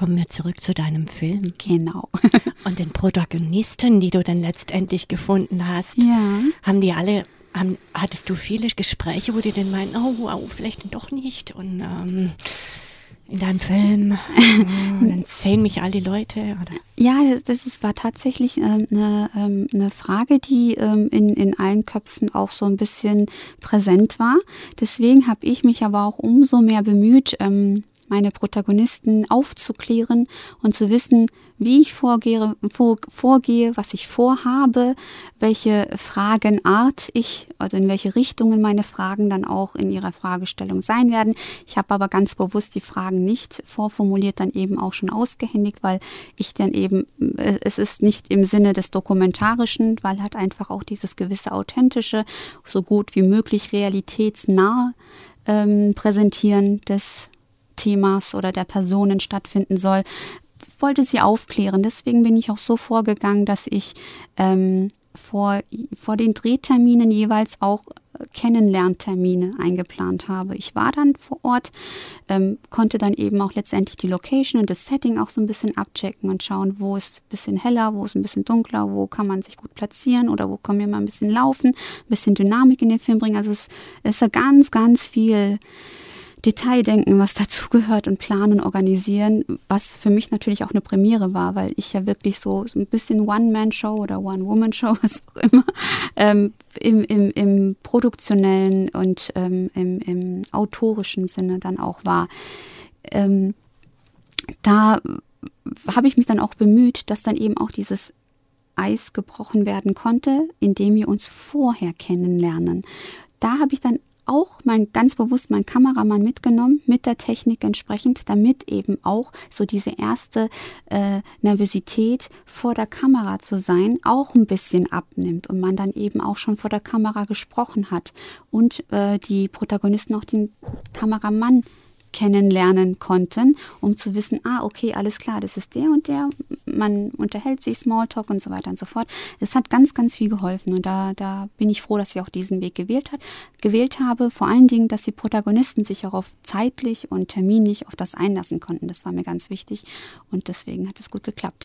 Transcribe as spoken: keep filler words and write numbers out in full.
kommen wir zurück zu deinem Film. Genau. Und den Protagonisten, die du dann letztendlich gefunden hast, Ja. haben die alle, haben, hattest du viele Gespräche, wo die dann meinen, oh, wow, vielleicht doch nicht und ähm, in deinem Film, und dann sehen mich all die Leute, oder? Ja, das, das ist, war tatsächlich ähm, eine, ähm, eine Frage, die ähm, in, in allen Köpfen auch so ein bisschen präsent war. Deswegen habe ich mich aber auch umso mehr bemüht, ähm, meine Protagonisten aufzuklären und zu wissen, wie ich vorgehe, vor, vorgehe, was ich vorhabe, welche Fragenart ich, also in welche Richtungen meine Fragen dann auch in ihrer Fragestellung sein werden. Ich habe aber ganz bewusst die Fragen nicht vorformuliert, dann eben auch schon ausgehändigt, weil ich dann eben, es ist nicht im Sinne des Dokumentarischen, weil halt einfach auch dieses gewisse Authentische, so gut wie möglich realitätsnah ähm, präsentieren des Themas oder der Personen stattfinden soll, wollte sie aufklären. Deswegen bin ich auch so vorgegangen, dass ich ähm, vor, vor den Drehterminen jeweils auch Kennenlerntermine eingeplant habe. Ich war dann vor Ort, ähm, konnte dann eben auch letztendlich die Location und das Setting auch so ein bisschen abchecken und schauen, wo ist ein bisschen heller, wo ist ein bisschen dunkler, wo kann man sich gut platzieren oder wo können wir mal ein bisschen laufen, ein bisschen Dynamik in den Film bringen. Also es, es ist ganz, ganz viel Detaildenken, was dazugehört und planen, organisieren, was für mich natürlich auch eine Premiere war, weil ich ja wirklich so, so ein bisschen One-Man-Show oder One-Woman-Show, was auch immer, ähm, im, im, im produktionellen und ähm, im, im autorischen Sinne dann auch war. Ähm, da habe ich mich dann auch bemüht, dass dann eben auch dieses Eis gebrochen werden konnte, indem wir uns vorher kennenlernen. Da habe ich dann auch mein, ganz bewusst meinen Kameramann mitgenommen, mit der Technik entsprechend, damit eben auch so diese erste äh, Nervosität vor der Kamera zu sein, auch ein bisschen abnimmt und man dann eben auch schon vor der Kamera gesprochen hat und äh, die Protagonisten auch den Kameramann kennenlernen konnten, um zu wissen, ah, okay, alles klar, das ist der und der, man unterhält sich, Smalltalk und so weiter und so fort. Das hat ganz, ganz viel geholfen und da, da bin ich froh, dass ich auch diesen Weg gewählt hat, gewählt habe. Vor allen Dingen, dass die Protagonisten sich auch auf zeitlich und terminlich auf das einlassen konnten. Das war mir ganz wichtig und deswegen hat es gut geklappt.